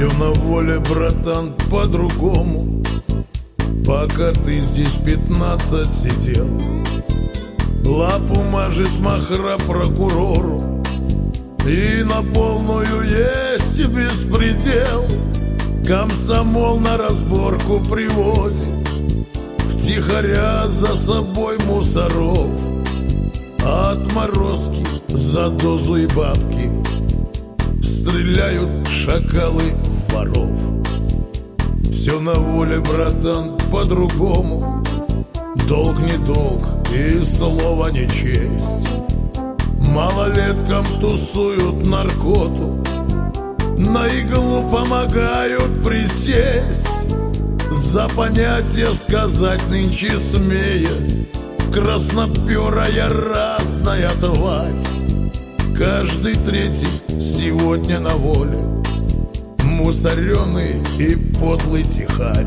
Все на воле, братан, по-другому. Пока ты здесь 15 сидел, лапу мажет махра прокурору, и на полную есть беспредел. Комсомол на разборку привозит втихаря за собой мусоров, а отморозки за дозу и бабки стреляют шакалы в воров. Все на воле, братан, по-другому. Долг не долг и слово не честь. Малолеткам тусуют наркоту, на иглу помогают присесть. За понятие сказать нынче смея красноперая разная тварь. Каждый третий сегодня на воле, мусореный и подлый тихарь.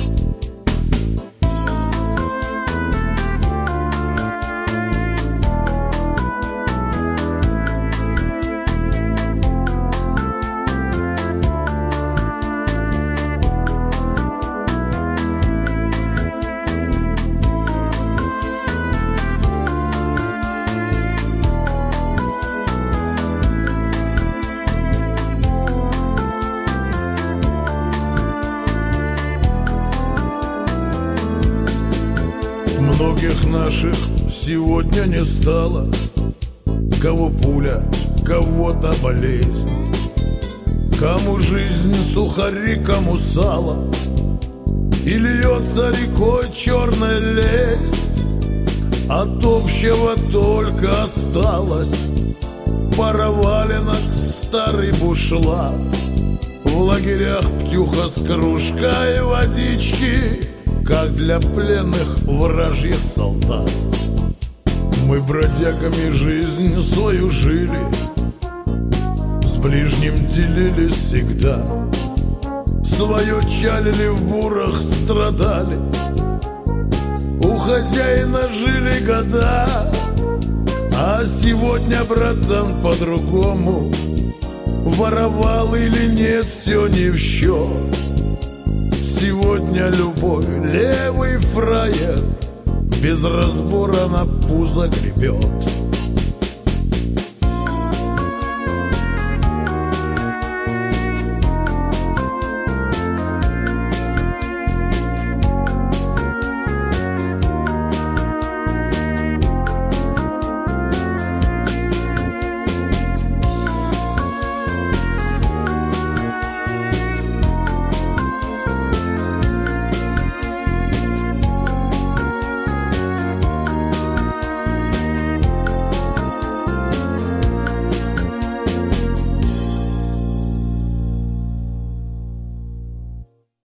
Многих наших сегодня не стало, кого пуля, кого-то болезнь, кому жизнь сухари, кому сало, и льется рекой черная лесть. От общего только осталось пара валенок, старый бушлат. В лагерях птюха с кружкой водички, как для пленных вражьих солдат. Мы бродягами жизнь свою жили, с ближним делились всегда. Свое чалили, в бурах страдали, у хозяина жили года. А сегодня, братан, по-другому. Воровал или нет, все не в счет. Сегодня любовь, левый фраер без разбора на пузо гребет.